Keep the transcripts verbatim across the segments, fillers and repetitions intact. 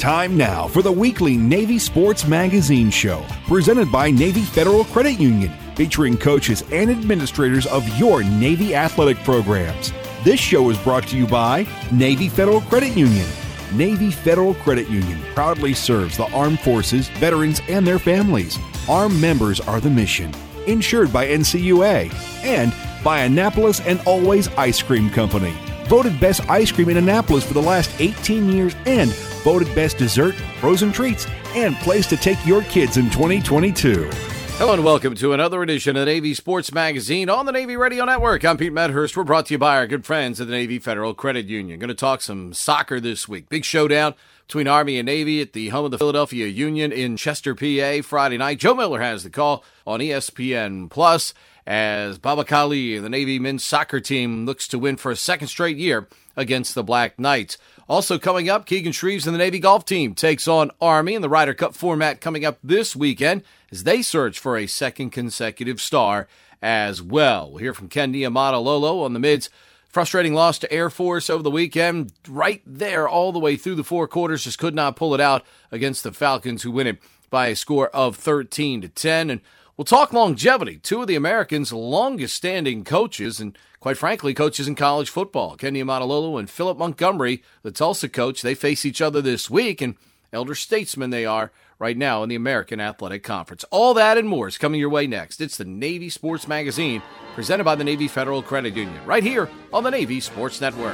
Time now for the weekly Navy Sports Magazine show, presented by Navy Federal Credit Union, featuring coaches and administrators of your Navy athletic programs. This show is brought to you by Navy Federal Credit Union. Navy Federal Credit Union proudly serves the armed forces, veterans, and their families. Our members are the mission. Insured by N C U A and by Annapolis and Always Ice Cream Company. Voted best ice cream in Annapolis for the last eighteen years and voted best dessert, frozen treats, and place to take your kids in twenty twenty-two. Hello and welcome to another edition of the Navy Sports Magazine on the Navy Radio Network. I'm Pete Medhurst. We're brought to you by our good friends at the Navy Federal Credit Union. Going to talk some soccer this week. Big showdown between Army and Navy at the home of the Philadelphia Union in Chester, P A, Friday night. Joe Miller has the call on E S P N Plus as Baba Kali, the Navy men's soccer team, looks to win for a second straight year against the Black Knights. Also coming up, Keegan Shreves and the Navy golf team takes on Army in the Ryder Cup format coming up this weekend as they search for a second consecutive star as well. We'll hear from Ken Niumatalolo on the Mids' frustrating loss to Air Force over the weekend. Right there all the way through the four quarters, just could not pull it out against the Falcons, who win it by a score of thirteen to ten. And we'll talk longevity. Two of the Americans' longest-standing coaches, and quite frankly, coaches in college football. Ken Niumatalolo and Philip Montgomery, the Tulsa coach, they face each other this week, and elder statesmen they are right now in the American Athletic Conference. All that and more is coming your way next. It's the Navy Sports Magazine, presented by the Navy Federal Credit Union, right here on the Navy Sports Network.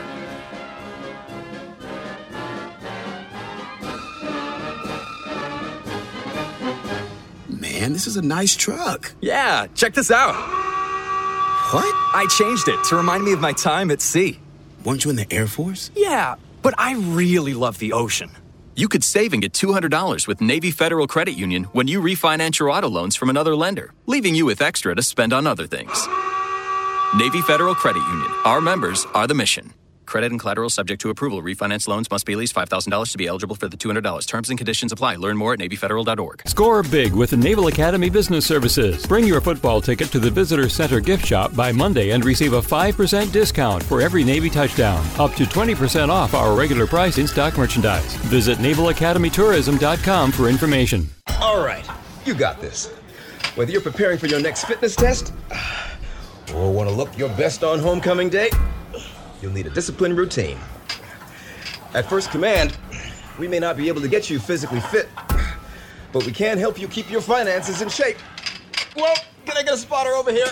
Man, this is a nice truck. Yeah, check this out. What? I changed it to remind me of my time at sea. Weren't you in the Air Force? Yeah, but I really love the ocean. You could save and get two hundred dollars with Navy Federal Credit Union when you refinance your auto loans from another lender, leaving you with extra to spend on other things. Navy Federal Credit Union. Our members are the mission. Credit and collateral subject to approval. Refinance loans must be at least five thousand dollars to be eligible for the two hundred dollars. Terms and conditions apply. Learn more at Navy Federal dot org. Score big with the Naval Academy Business Services. Bring your football ticket to the Visitor Center gift shop by Monday and receive a five percent discount for every Navy touchdown. Up to twenty percent off our regular price in stock merchandise. Visit naval academy tourism dot com for information. All right, you got this. Whether you're preparing for your next fitness test or want to look your best on homecoming day, you'll need a disciplined routine. At First Command, we may not be able to get you physically fit, but we can help you keep your finances in shape. Well, can I get a spotter over here?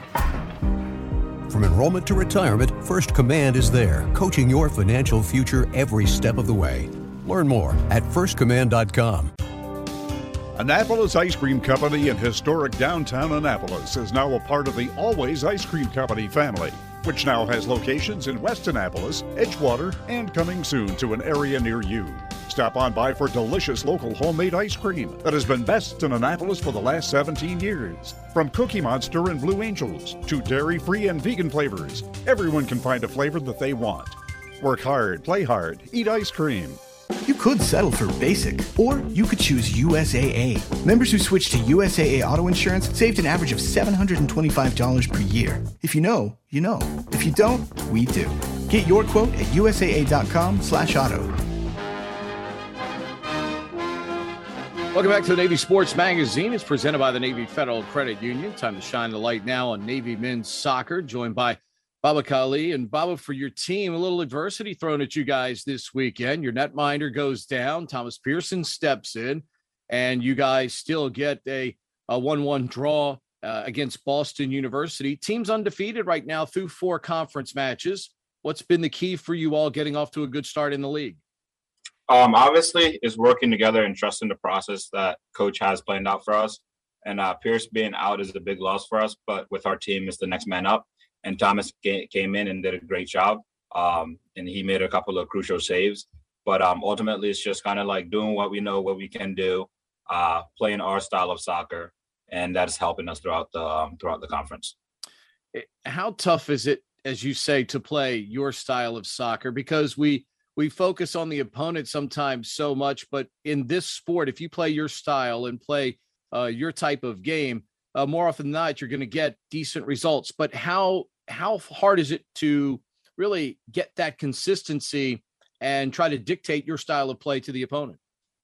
From enrollment to retirement, First Command is there, coaching your financial future every step of the way. Learn more at first command dot com. Annapolis Ice Cream Company in historic downtown Annapolis is now a part of the Always Ice Cream Company family, which now has locations in West Annapolis, Edgewater, and coming soon to an area near you. Stop on by for delicious local homemade ice cream that has been best in Annapolis for the last seventeen years. From Cookie Monster and Blue Angels to dairy-free and vegan flavors, everyone can find a flavor that they want. Work hard, play hard, eat ice cream. You could settle for basic, or you could choose U S A A. Members who switched to U S A A auto insurance saved an average of seven hundred twenty-five dollars per year. If you know, you know. If you don't, we do. Get your quote at U S A A dot com slash auto. Welcome back to the Navy Sports Magazine. It's presented by the Navy Federal Credit Union. Time to shine the light now on Navy men's soccer, joined by Baba Kali. And Baba, for your team, a little adversity thrown at you guys this weekend. Your netminder goes down. Thomas Pearson steps in, and you guys still get a, a one one draw uh, against Boston University. Team's undefeated right now through four conference matches. What's been the key for you all getting off to a good start in the league? Um, obviously, is working together and trusting the process that Coach has planned out for us. And uh, Pierce being out is a big loss for us, but with our team, it's the next man up. And Thomas came in and did a great job. Um, and he made a couple of crucial saves. But um, ultimately, it's just kind of like doing what we know, what we can do, uh, playing our style of soccer. And that is helping us throughout the um, throughout the conference. How tough is it, as you say, to play your style of soccer? Because we we focus on the opponent sometimes so much. But in this sport, if you play your style and play uh, your type of game, Uh, more often than not, you're going to get decent results. But how how hard is it to really get that consistency and try to dictate your style of play to the opponent?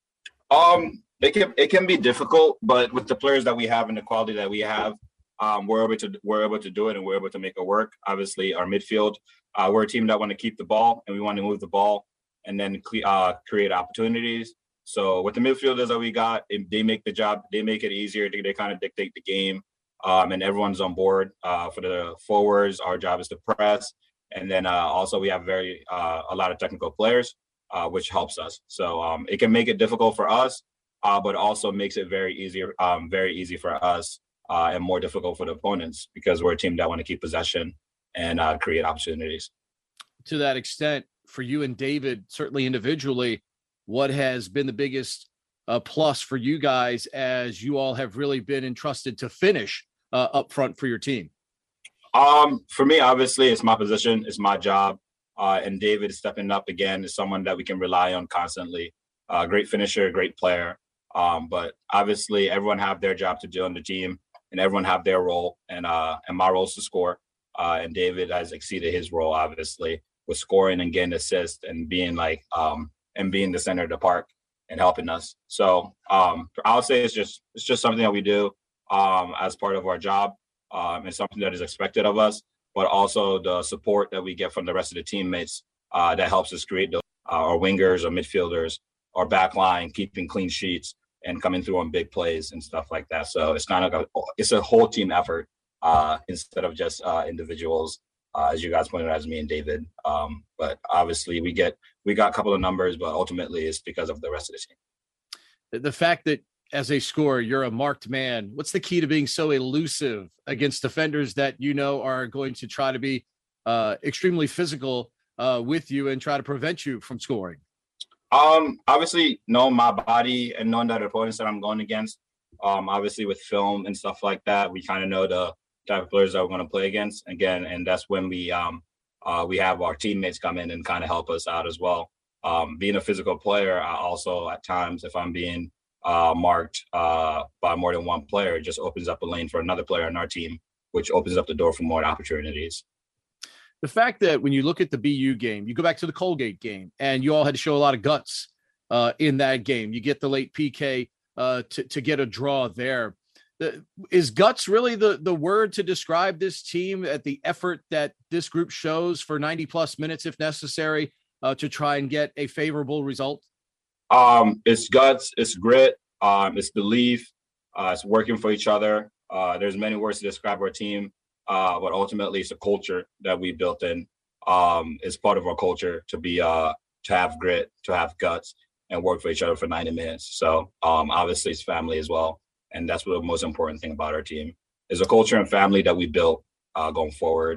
Um, it can it can be difficult, but with the players that we have and the quality that we have, um, we're able to we're able to do it, and we're able to make it work. Obviously, our midfield, uh, we're a team that want to keep the ball, and we want to move the ball, and then uh, create opportunities. So with the midfielders that we got, they make the job, they make it easier. They, they kind of dictate the game, um, and everyone's on board. Uh, for the forwards, our job is to press, and then uh, also we have very uh, a lot of technical players, uh, which helps us. So um, it can make it difficult for us, uh, but also makes it very easy, um, very easy for us, uh, and more difficult for the opponents because we're a team that want to keep possession and uh, create opportunities. To that extent, for you and David, certainly individually, what has been the biggest uh, plus for you guys as you all have really been entrusted to finish uh, up front for your team? Um, for me, obviously, it's my position, it's my job, uh, and David is stepping up again is someone that we can rely on constantly. Uh, great finisher, great player, um, but obviously, everyone have their job to do on the team, and everyone have their role, and uh, and my role is to score. Uh, and David has exceeded his role, obviously, with scoring and getting assists and being like um, and being the center of the park and helping us. So um, I would say it's just it's just something that we do um, as part of our job. Um, it's something that is expected of us, but also the support that we get from the rest of the teammates uh, that helps us create those, uh, our wingers, our midfielders, our back line, keeping clean sheets and coming through on big plays and stuff like that. So it's kind of like a, it's a whole team effort uh, instead of just uh, individuals. Uh, as you guys pointed out, as me and David. Um, but obviously we get, we got a couple of numbers, but ultimately it's because of the rest of the team. The fact that as a scorer, you're a marked man, what's the key to being so elusive against defenders that, you know, are going to try to be uh, extremely physical uh, with you and try to prevent you from scoring? Um, obviously knowing my body and knowing that opponents that I'm going against, um, obviously with film and stuff like that, we kind of know the type of players that we're going to play against again. And that's when we, um, uh, we have our teammates come in and kind of help us out as well. Um, being a physical player, I also at times, if I'm being uh, marked uh, by more than one player, it just opens up a lane for another player on our team, which opens up the door for more opportunities. The fact that when you look at the B U game, you go back to the Colgate game and you all had to show a lot of guts uh, in that game. You get the late P K uh, to, to get a draw there. The, is guts really the, the word to describe this team at the effort that this group shows for ninety plus minutes, if necessary, uh, to try and get a favorable result? Um, it's guts, it's grit, um, it's belief, uh, it's working for each other. Uh, there's many words to describe our team, uh, but ultimately it's a culture that we built in. Um, it's part of our culture to be, uh, to have grit, to have guts, and work for each other for ninety minutes. So um, obviously it's family as well. And that's what the most important thing about our team is a culture and family that we built uh, going forward.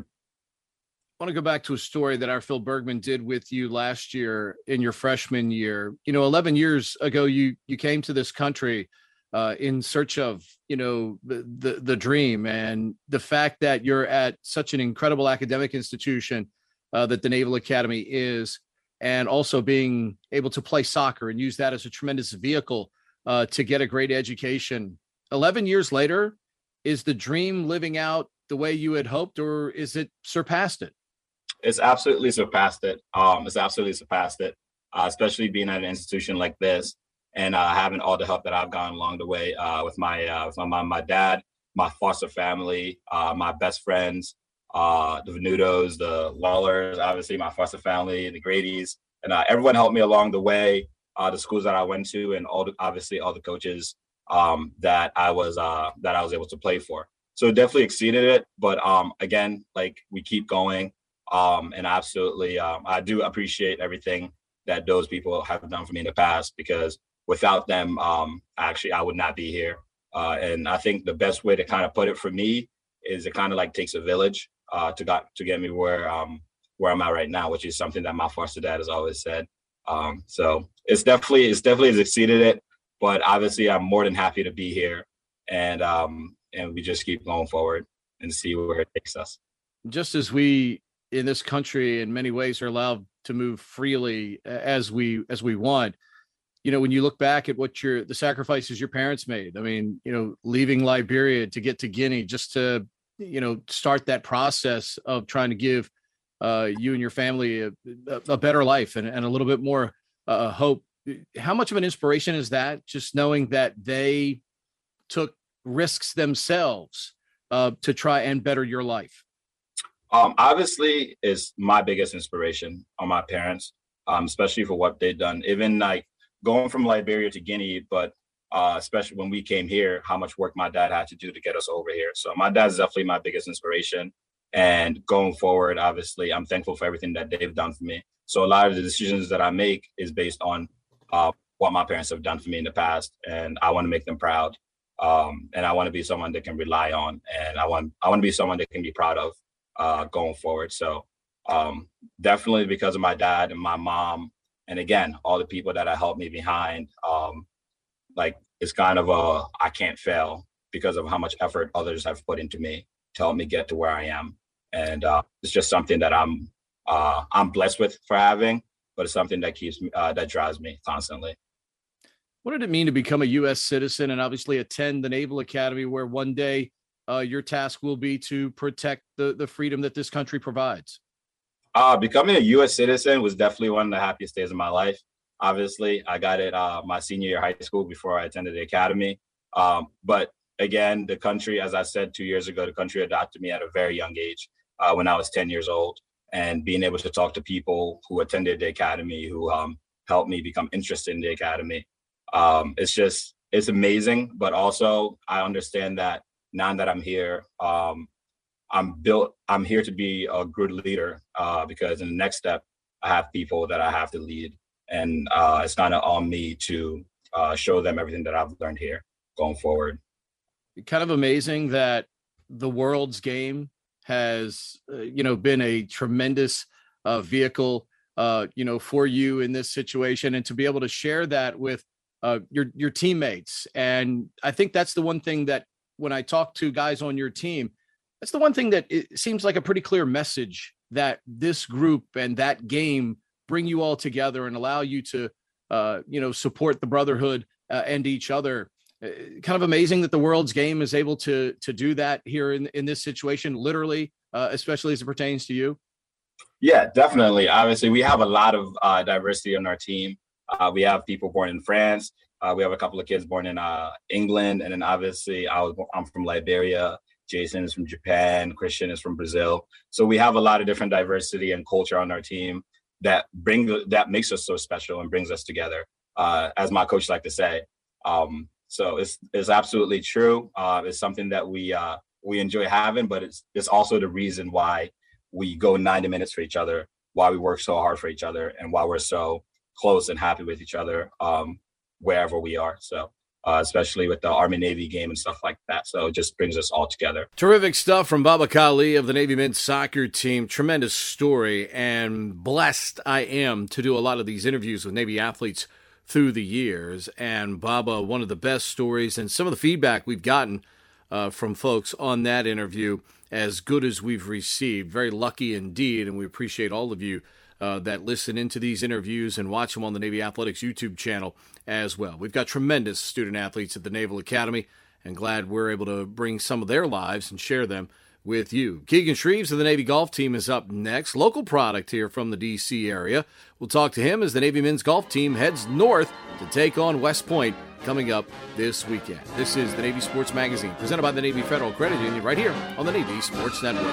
I want to go back to a story that our Phil Bergman did with you last year in your freshman year. You know, eleven years ago, you you came to this country uh, in search of, you know, the, the the dream, and the fact that you're at such an incredible academic institution uh, that the Naval Academy is, and also being able to play soccer and use that as a tremendous vehicle uh, to get a great education. eleven years later, is the dream living out the way you had hoped, or is it surpassed it? It's absolutely surpassed it. Um, it's absolutely surpassed it, uh, especially being at an institution like this and uh, having all the help that I've gotten along the way uh, with my uh, with my mom, my dad, my foster family, uh, my best friends, uh, the Venutos, the Lawlers, obviously my foster family, the Grady's, and uh, everyone helped me along the way. Uh, the schools that I went to, and all the, obviously all the coaches um, that I was uh, that I was able to play for. So it definitely exceeded it. But um, again, like we keep going. Um, and absolutely, um, I do appreciate everything that those people have done for me in the past, because without them, um, actually, I would not be here. Uh, and I think the best way to kind of put it for me is it kind of like takes a village uh, to got to get me where um, where I'm at right now, which is something that my foster dad has always said. Um, so it's definitely it's definitely has exceeded it. But obviously, I'm more than happy to be here, and um, and we just keep going forward and see where it takes us. Just as we in this country in many ways are allowed to move freely as we as we want, you know, when you look back at what your the sacrifices your parents made, I mean, you know, leaving Liberia to get to Guinea just to, you know, start that process of trying to give uh, you and your family a, a better life and, and a little bit more uh, hope. How much of an inspiration is that, just knowing that they took risks themselves uh, to try and better your life? Um, obviously, is my biggest inspiration on my parents, um, especially for what they've done. Even like going from Liberia to Guinea, but uh, especially when we came here, how much work my dad had to do to get us over here. So my dad's definitely my biggest inspiration. And going forward, obviously, I'm thankful for everything that they've done for me. So a lot of the decisions that I make is based on uh, what my parents have done for me in the past, and I want to make them proud. Um, and I want to be someone they can rely on, and I want I want to be someone they can be proud of uh, going forward. So um, definitely because of my dad and my mom, and again, all the people that have helped me behind, um, like it's kind of a I can't fail because of how much effort others have put into me to help me get to where I am. And uh, it's just something that I'm uh, I'm blessed with for having, but it's something that keeps me, uh, that drives me constantly. What did it mean to become a U S citizen and obviously attend the Naval Academy, where one day uh, your task will be to protect the, the freedom that this country provides? Uh, becoming a U S citizen was definitely one of the happiest days of my life. Obviously, I got it uh, my senior year of high school before I attended the academy. Um, but again, the country, as I said two years ago, the country adopted me at a very young age uh, when I was ten years old. And being able to talk to people who attended the academy, who um, helped me become interested in the academy. Um, it's just, it's amazing. But also I understand that now that I'm here, um, I'm built, I'm here to be a good leader uh, because in the next step, I have people that I have to lead. And uh, it's kind of on me to uh, show them everything that I've learned here going forward. Kind of amazing that the world's game has, uh, you know, been a tremendous uh, vehicle, uh, you know, for you in this situation, and to be able to share that with uh, your your teammates. And I think that's the one thing that when I talk to guys on your team, that's the one thing that it seems like a pretty clear message that this group and that game bring you all together and allow you to, uh, you know, support the brotherhood uh, and each other. Kind of amazing that the world's game is able to to do that here in, in this situation, literally, uh, especially as it pertains to you. Yeah, definitely. Obviously, we have a lot of uh, diversity on our team. Uh, we have people born in France. Uh, we have a couple of kids born in uh, England. And then obviously I was, I'm from Liberia. Jason is from Japan. Christian is from Brazil. So we have a lot of different diversity and culture on our team that bring that makes us so special and brings us together, uh, as my coach liked to say. Um, So it's it's absolutely true. Uh, it's something that we uh, we enjoy having, but it's it's also the reason why we go ninety minutes for each other, why we work so hard for each other, and why we're so close and happy with each other um, wherever we are. So uh, especially with the Army-Navy game and stuff like that. So it just brings us all together. Terrific stuff from Baba Kali of the Navy men's soccer team. Tremendous story, and blessed I am to do a lot of these interviews with Navy athletes through the years. And Baba, one of the best stories, and some of the feedback we've gotten uh, from folks on that interview, as good as we've received. Very lucky indeed, and we appreciate all of you uh, that listen into these interviews and watch them on the Navy Athletics YouTube channel as well. We've got tremendous student athletes at the Naval Academy, and glad we're able to bring some of their lives and share them with you. Keegan Shreves of the Navy golf team is up next. Local product here from the D C area. We'll talk to him as the Navy men's golf team heads north to take on West Point coming up this weekend. This is the Navy Sports Magazine, presented by the Navy Federal Credit Union, right here on the Navy Sports Network.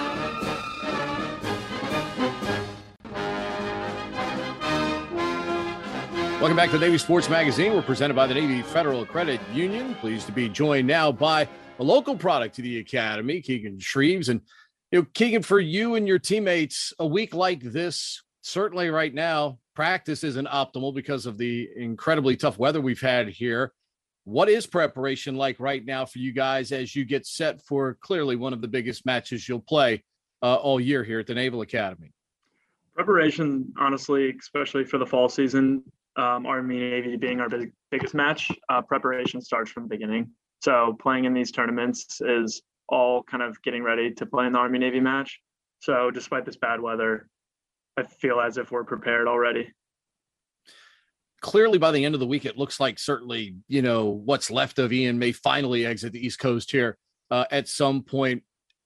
Welcome back to the Navy Sports Magazine. We're presented by the Navy Federal Credit Union. Pleased to be joined now by a local product to the Academy, Keegan Shreves. And, you know, Keegan, for you and your teammates, a week like this, certainly right now, practice isn't optimal because of the incredibly tough weather we've had here. What is preparation like right now for you guys as you get set for clearly one of the biggest matches you'll play uh, all year here at the Naval Academy? Preparation, honestly, especially for the fall season, um, Army-Navy being our big, biggest match, uh, preparation starts from the beginning. So playing in these tournaments is all kind of getting ready to play in the Army-Navy match. So despite this bad weather, I feel as if we're prepared already. Clearly by the end of the week, it looks like certainly, you know, what's left of Ian may finally exit the East Coast here uh, at some point.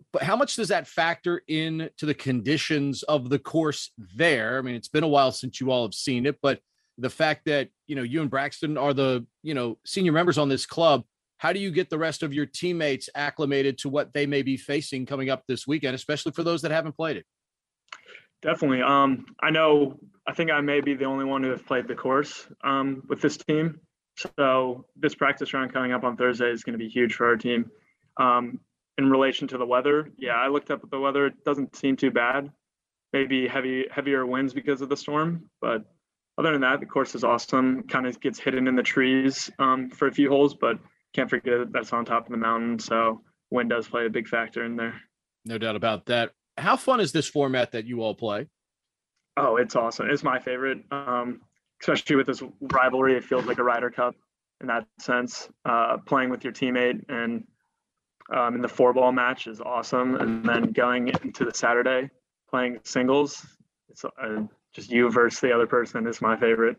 but how much does that factor in to the conditions of the course there? I mean, it's been a while since you all have seen it, but the fact that, you know, you and Braxton are the, you know, senior members on this club, how do you get the rest of your teammates acclimated to what they may be facing coming up this weekend, especially for those that haven't played it? Definitely. Um, I know, I think I may be the only one who have played the course um, with this team. So this practice round coming up on Thursday is going to be huge for our team. Um, in relation to the weather, yeah, I looked up at the weather. It doesn't seem too bad. Maybe heavy, heavier winds because of the storm. But other than that, the course is awesome. Kind of gets hidden in the trees um, for a few holes, but can't forget that's on top of the mountain. So wind does play a big factor in there. No doubt about that. How fun is this format that you all play? Oh, it's awesome. It's my favorite, um, especially with this rivalry. It feels like a Ryder Cup in that sense. Uh, playing with your teammate and um, in the four ball match is awesome. And then going into the Saturday, playing singles, it's uh, just you versus the other person is my favorite.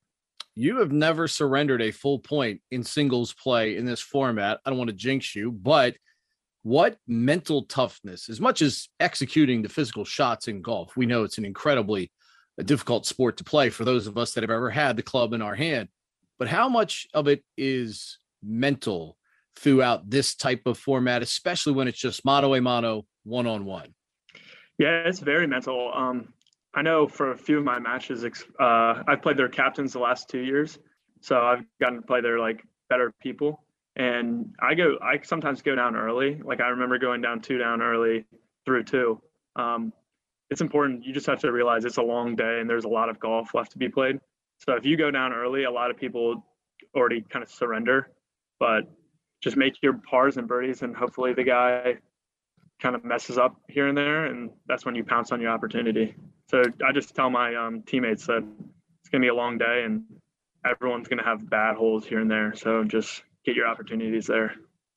You have never surrendered a full point in singles play in this format. I don't want to jinx you, but what mental toughness, as much as executing the physical shots in golf, we know it's an incredibly a difficult sport to play for those of us that have ever had the club in our hand, but how much of it is mental throughout this type of format, especially when it's just mano a mano, one-on-one? Yeah, it's very mental. Um, I know for a few of my matches, uh, I've played their captains the last two years. So I've gotten to play their like better people. And I go, I sometimes go down early. Like I remember going down two down early through two. Um, it's important. You just have to realize it's a long day and there's a lot of golf left to be played. So if you go down early, a lot of people already kind of surrender, but just make your pars and birdies and hopefully the guy kind of messes up here and there. And that's when you pounce on your opportunity. So I just tell my um, teammates that it's going to be a long day and everyone's going to have bad holes here and there. So just get your opportunities there.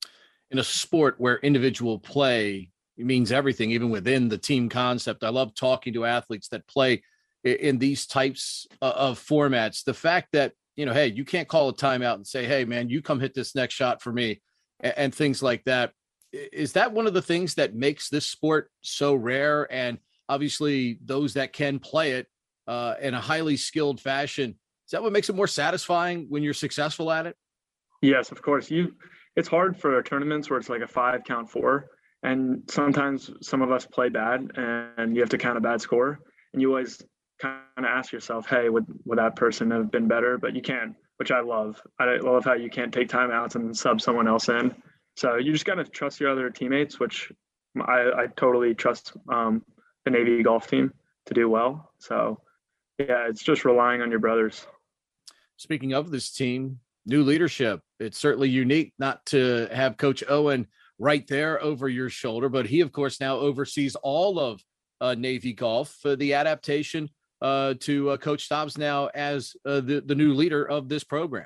In a sport where individual play means everything, even within the team concept, I love talking to athletes that play in these types of formats. The fact that, you know, hey, you can't call a timeout and say, hey, man, you come hit this next shot for me, and things like that. Is that one of the things that makes this sport so rare? And obviously those that can play it uh, in a highly skilled fashion, is that what makes it more satisfying when you're successful at it? Yes, of course. You, it's hard for tournaments where it's like a five count four. And sometimes some of us play bad and you have to count a bad score. And you always kind of ask yourself, hey, would, would that person have been better? But you can, which I love. I love how you can't take timeouts and sub someone else in. So you just got to trust your other teammates, which I, I totally trust um, the Navy golf team to do well. So, yeah, it's just relying on your brothers. Speaking of this team, new leadership. It's certainly unique not to have Coach Owen right there over your shoulder, but he, of course, now oversees all of uh, Navy golf. Uh, the adaptation uh, to uh, Coach Dobbs now as uh, the, the new leader of this program.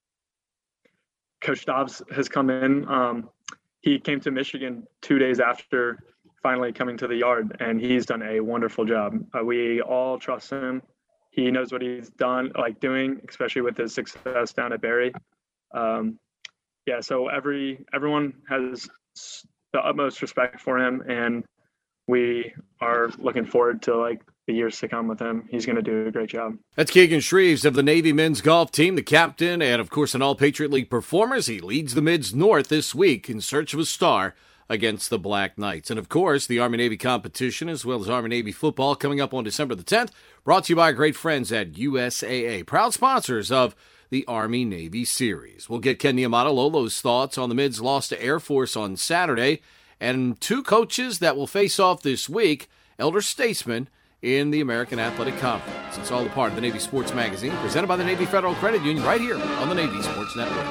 Coach Dobbs has come in. Um, he came to Michigan two days after finally coming to the yard, and he's done a wonderful job. Uh, we all trust him. He knows what he's done, like doing, especially with his success down at Barry. Um, yeah, so every everyone has the utmost respect for him, and we are looking forward to like the years to come with him. He's going to do a great job. That's Keegan Shreves of the Navy men's golf team, the captain, and of course an All-Patriot League performer. He leads the Mids North this week in search of a star against the Black Knights. And of course, the Army-Navy competition, as well as Army-Navy football, coming up on December the tenth, brought to you by our great friends at U S A A, proud sponsors of the Army-Navy Series. We'll get Ken Niumatalolo's thoughts on the Mids' loss to Air Force on Saturday, and two coaches that will face off this week, elder statesmen in the American Athletic Conference. It's all a part of the Navy Sports Magazine, presented by the Navy Federal Credit Union, right here on the Navy Sports Network.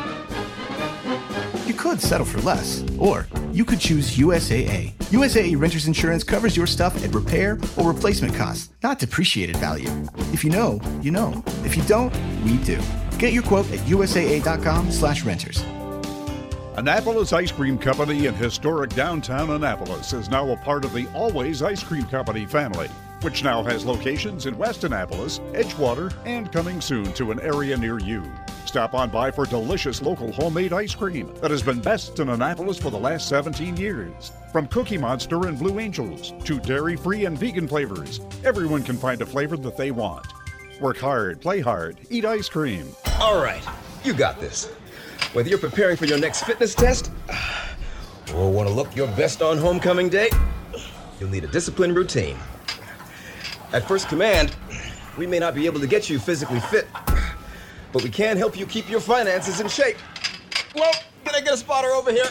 You could settle for less, or you could choose U S A A. U S A A Renters Insurance covers your stuff at repair or replacement costs, not depreciated value. If you know, you know. If you don't, we do. Get your quote at U S A A dot com slash renters. Annapolis Ice Cream Company in historic downtown Annapolis is now a part of the Always Ice Cream Company family, which now has locations in West Annapolis, Edgewater, and coming soon to an area near you. Stop on by for delicious local homemade ice cream that has been best in Annapolis for the last seventeen years. From Cookie Monster and Blue Angels to dairy-free and vegan flavors, everyone can find a flavor that they want. Work hard, play hard, eat ice cream. All right, you got this. Whether you're preparing for your next fitness test or want to look your best on homecoming day, you'll need a disciplined routine. At First Command, we may not be able to get you physically fit, but we can help you keep your finances in shape. Whoa, can I get a spotter over here?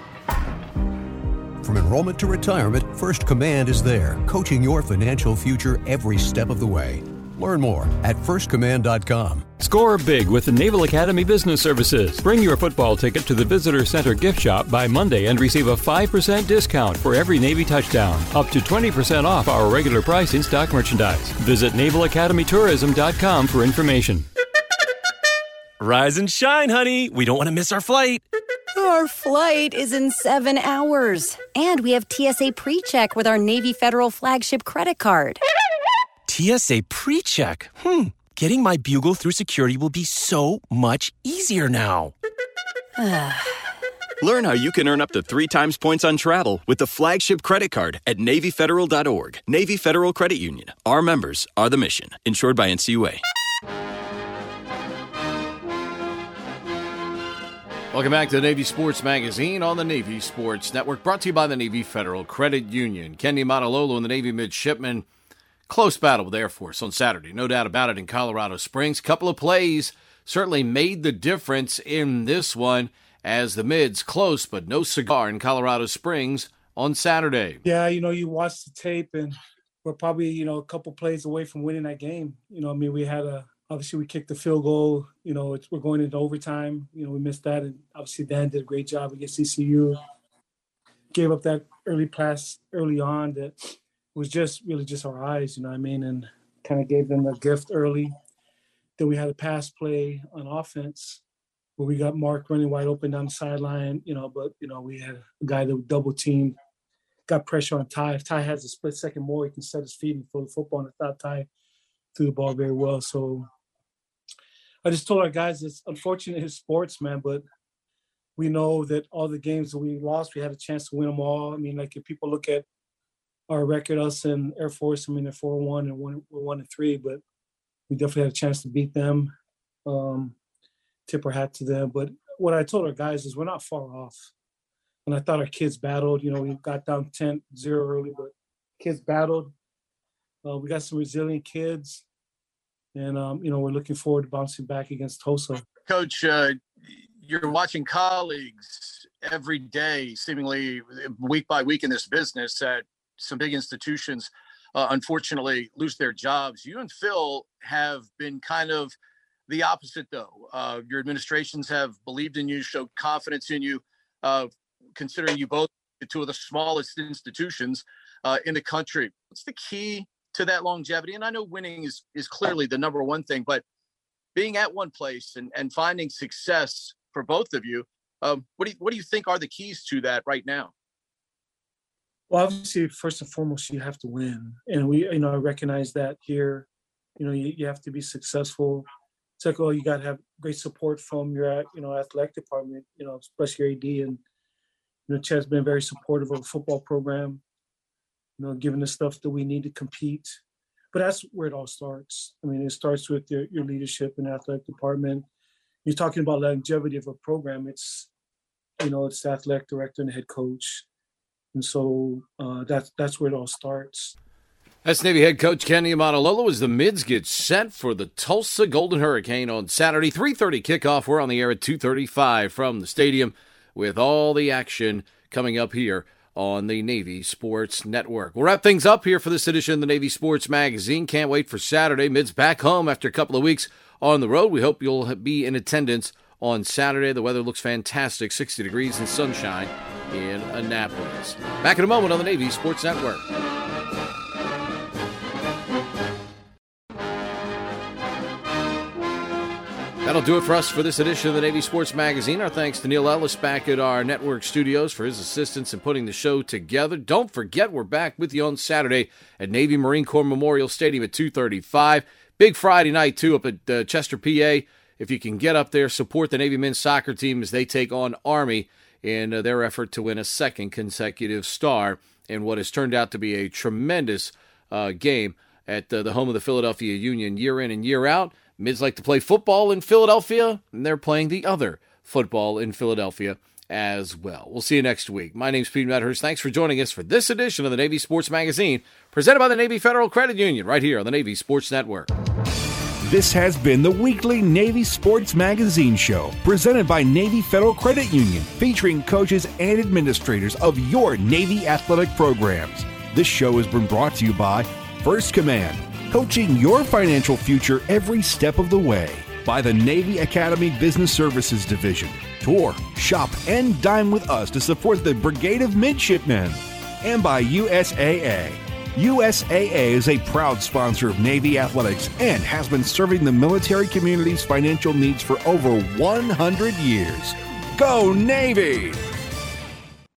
From enrollment to retirement, First Command is there, coaching your financial future every step of the way. Learn more at first command dot com. Score big with the Naval Academy Business Services. Bring your football ticket to the Visitor Center gift shop by Monday and receive a five percent discount for every Navy touchdown. Up to twenty percent off our regular price in stock merchandise. Visit naval academy tourism dot com for information. Rise and shine, honey. We don't want to miss our flight. Our flight is in seven hours. And we have T S A PreCheck with our Navy Federal flagship credit card. T S A PreCheck? Hmm. Getting my bugle through security will be so much easier now. Learn how you can earn up to three times points on travel with the flagship credit card at navy federal dot org. Navy Federal Credit Union. Our members are the mission. Insured by N C U A. Welcome back to the Navy Sports Magazine on the Navy Sports Network, brought to you by the Navy Federal Credit Union. Kenny Matalolo and the Navy midshipmen. Close battle with Air Force on Saturday, no doubt about it, in Colorado Springs. Couple of plays certainly made the difference in this one as the mids close, but no cigar in Colorado Springs on Saturday. Yeah, you know, you watch the tape, and we're probably, you know, a couple plays away from winning that game. You know, I mean, we had a, obviously we kicked the field goal. You know, it's, we're going into overtime. You know, we missed that, and obviously Dan did a great job against E C U. Gave up that early pass early on that was just really just our eyes, you know what I mean, and kind of gave them a gift early. Then we had a pass play on offense where we got Mark running wide open down the sideline, you know, but, you know, we had a guy that double teamed, got pressure on Ty. If Ty has a split second more, he can set his feet and throw the football, and I thought Ty threw the ball very well. So I just told our guys it's unfortunate it's sports, man, but we know that all the games that we lost, we had a chance to win them all. I mean, like if people look at our record, us and Air Force, I mean, they're four and one and one, we're one and three, but we definitely had a chance to beat them. Um, tip our hat to them. But what I told our guys is we're not far off. And I thought our kids battled. You know, we got down ten zero early, but kids battled. Uh, we got some resilient kids. And, um, you know, we're looking forward to bouncing back against Tulsa. Coach, uh, you're watching colleagues every day, seemingly week by week in this business at some big institutions, uh, unfortunately, lose their jobs. You and Phil have been kind of the opposite, though. Uh, your administrations have believed in you, showed confidence in you, uh, considering you both two of the smallest institutions uh, in the country. What's the key to that longevity? And I know winning is, is clearly the number one thing, but being at one place and, and finding success for both of you, um, what do you, what do you think are the keys to that right now? Well, obviously, first and foremost, you have to win. And we, you know, I recognize that here. You know, you, you have to be successful. Second of all, you got to have great support from your, you know, athletic department, you know, especially your A D. And, you know, Chad's been very supportive of the football program, you know, giving the stuff that we need to compete. But that's where it all starts. I mean, it starts with your, your leadership in the athletic department. You're talking about longevity of a program. It's, you know, it's the athletic director and the head coach. And so uh, that's that's where it all starts. That's Navy head coach Kenny Matalolo as the mids get set for the Tulsa Golden Hurricane on Saturday. three thirty kickoff. We're on the air at two thirty-five from the stadium with all the action coming up here on the Navy Sports Network. We'll wrap things up here for this edition of the Navy Sports Magazine. Can't wait for Saturday. Mids back home after a couple of weeks on the road. We hope you'll be in attendance on Saturday. The weather looks fantastic, sixty degrees and sunshine in Annapolis. Back in a moment on the Navy Sports Network. That'll do it for us for this edition of the Navy Sports Magazine. Our thanks to Neil Ellis back at our network studios for his assistance in putting the show together. Don't forget, we're back with you on Saturday at Navy Marine Corps Memorial Stadium at two thirty-five. Big Friday night, too, up at uh, Chester, P A. if you can get up there, support the Navy men's soccer team as they take on Army in uh, their effort to win a second consecutive star in what has turned out to be a tremendous uh, game at uh, the home of the Philadelphia Union year in and year out. Mids like to play football in Philadelphia, and they're playing the other football in Philadelphia as well. We'll see you next week. My name's Pete Medhurst. Thanks for joining us for this edition of the Navy Sports Magazine, presented by the Navy Federal Credit Union, right here on the Navy Sports Network. This has been the weekly Navy Sports Magazine show, presented by Navy Federal Credit Union, featuring coaches and administrators of your Navy athletic programs. This show has been brought to you by First Command, coaching your financial future every step of the way. By the Navy Academy Business Services Division. Tour, shop, and dine with us to support the Brigade of Midshipmen. And by U S A A. U S A A is a proud sponsor of Navy athletics and has been serving the military community's financial needs for over one hundred years. Go Navy!